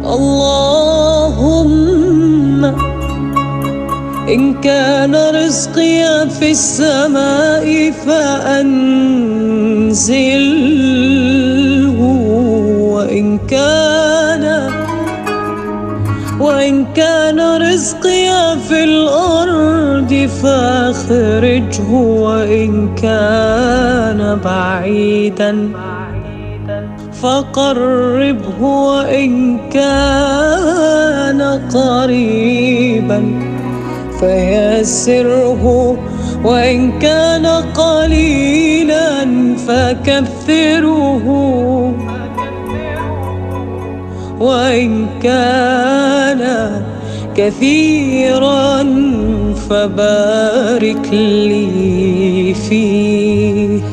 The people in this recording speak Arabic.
اللهم إن كان رزقي في السماء فأنزله، وإن كان رزقي في الأرض فأخرجه، وإن كان بعيدا فقربه، وإن كان قريبا فيسره، وإن كان قليلا فكثره، وإن كان كثيرا فبارك لي فيه.